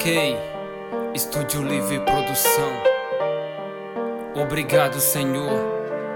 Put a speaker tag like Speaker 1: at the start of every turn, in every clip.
Speaker 1: Ok, Estúdio Livre Produção. Obrigado, Senhor.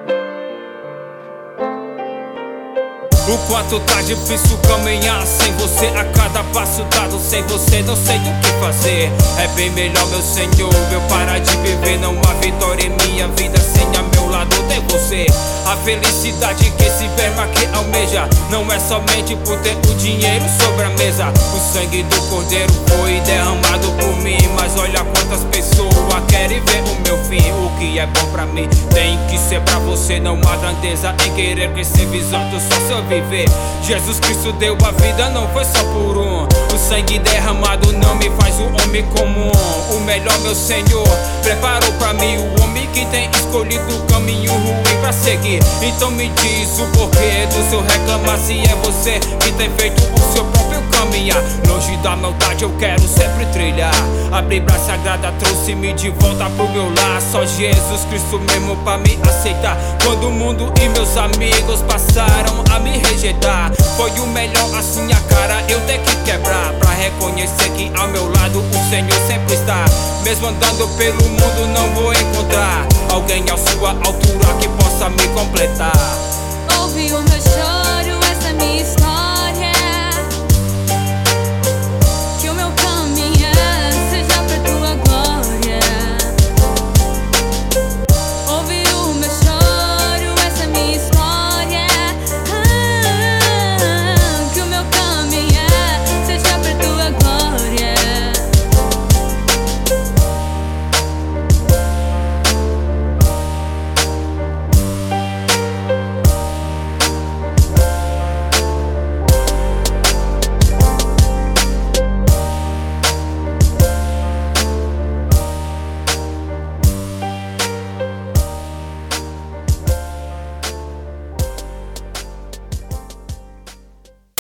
Speaker 1: O quanto tá difícil caminhar sem você, a cada passo dado sem você não sei o que fazer. É bem melhor, meu Senhor, eu parar de viver. Não há vitória em minha vida sem a meu lado ter você. A felicidade que esse verma que almeja não é somente por ter o dinheiro sobre a mesa. O sangue do Cordeiro foi derramado por mim, mas olha quantas pessoas querem ver o meu fim. O que é bom pra mim tem que ser pra você. Não há grandeza em querer crescer visando só seu viver. Jesus Cristo deu a vida, não foi só por um. O sangue derramado não me faz um homem comum. O melhor, meu Senhor, preparou pra mim o homem que tem escolhido o caminho ruim pra seguir. Então me diz o porquê do seu reclamar, se é você que tem feito o seu próprio caminhar. Longe da maldade eu quero sempre trilhar. A Bíblia Sagrada trouxe-me de volta pro meu lar. Só Jesus Cristo mesmo pra me aceitar. Quando o mundo e meus amigos passaram a me rejeitar, foi o melhor assim a cara eu ter que quebrar, pra reconhecer que ao meu lado o Senhor sempre está. Mesmo andando pelo mundo não vou encontrar alguém à sua altura que possa me completar.
Speaker 2: Ouve o meu choro, essa é minha história.